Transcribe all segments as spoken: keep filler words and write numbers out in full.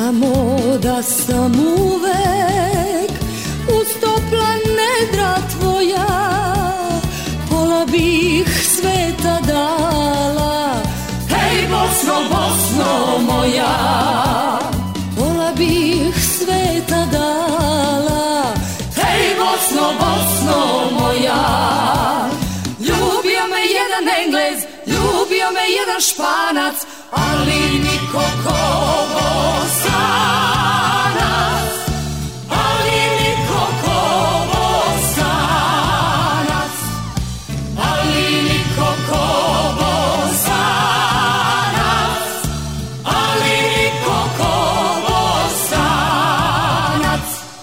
Znamo da sam uvek uz topla nedra tvoja, pola bih sveta dala. Hej Bosno, Bosno moja, pola bih sveta dala. Hej Bosno, Bosno moja. Ljubio me jedan Englez, ljubio me jedan Španac, ali niko ko Bosanac, ali niko ko Bosanac, ali niko ko Bosanac, ali niko ko Bosanac.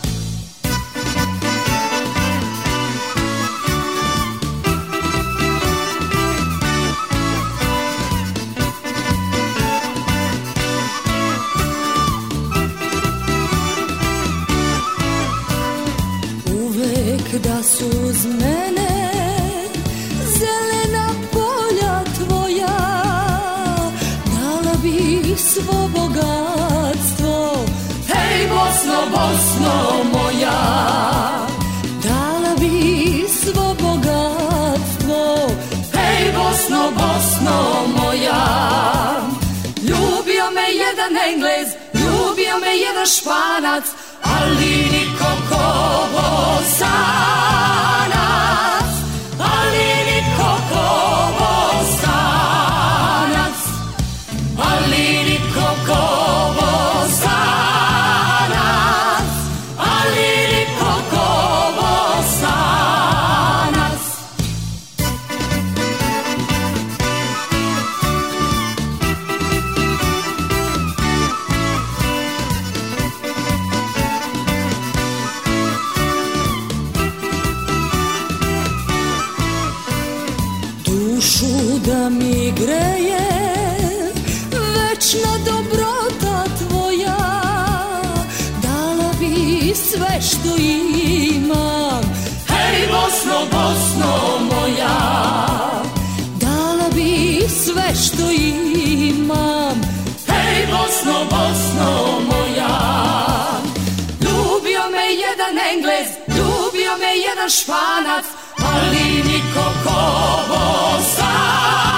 Da su uz mene zelena polja tvoja, dala bih svo bogatstvo. Hej Bosno, Bosno moja, dala bih svo bogatstvo. Hej Bosno, Bosno moja. Ljubio me jedan Englez, ljubio me jedan Španac, ali niko ko Bosanac, ali niko ko Bosanac, ali niko ko Bosanac, ali niko ko Bosanac. Dušu da mi greje večna dobrota tvoja, dala bi sve što imam. Hej Bosno, Bosno moja, dala bi sve što imam. Hej Bosno, Bosno moja. Ljubio me jedan Englez, ljubio me jedan Španac, ali niko ko Bosanac.